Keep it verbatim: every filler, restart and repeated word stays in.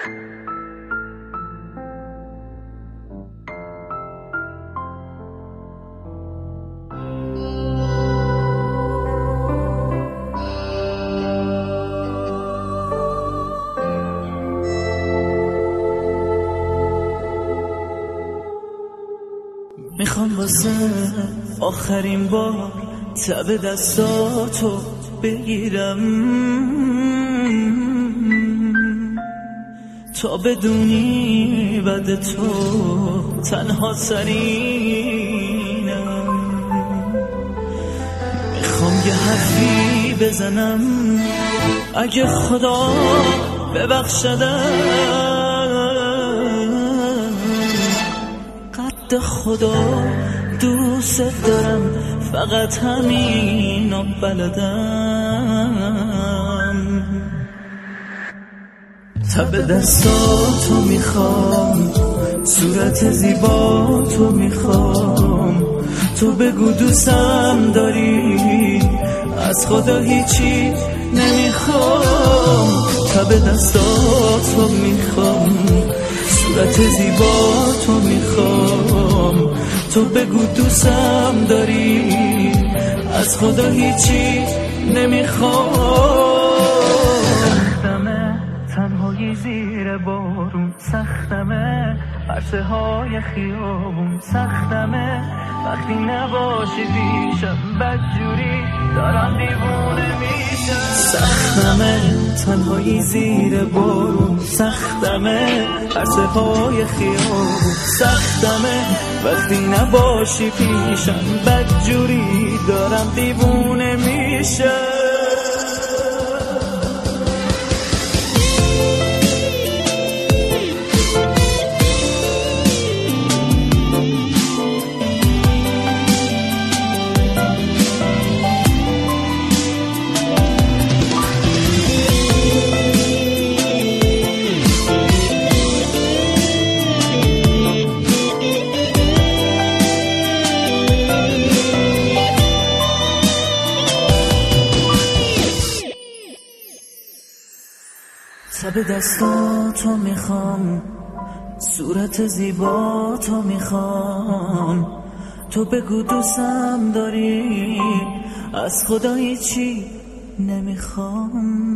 میخوام واسه آخرین بار تب دستاتو بگیرم تا بدونی بعد تو تنها سرینم. میخوام یه حرفی بزنم اگه خدا ببخشدم، قد خدا دوست دارم فقط همینو بلدم. تب دستاتو میخوام، صورت زیباتو میخوام، تو بگو دوستم داری، از خدا هیچی نمیخوام. تب دستاتو میخوام، صورت زیباتو میخوام، تو بگو دوستم داری، از خدا هیچی نمیخوام. سختمه تنهایی زیر بارون، سختمه عرصه های خیابون، سختمه وقتی نباشی پیشم بدجوری دارم دیوونه میشم. سختمه تنهایی زیر بارون، سختمه عرصه های خیابون، سختمه وقتی نباشی پیشم بدجوری دارم دیوونه میشم. تب دستاتو میخوام، صورت زیباتو میخوام، تو بگو دوستم داری، از خدا هیچی نمیخوام.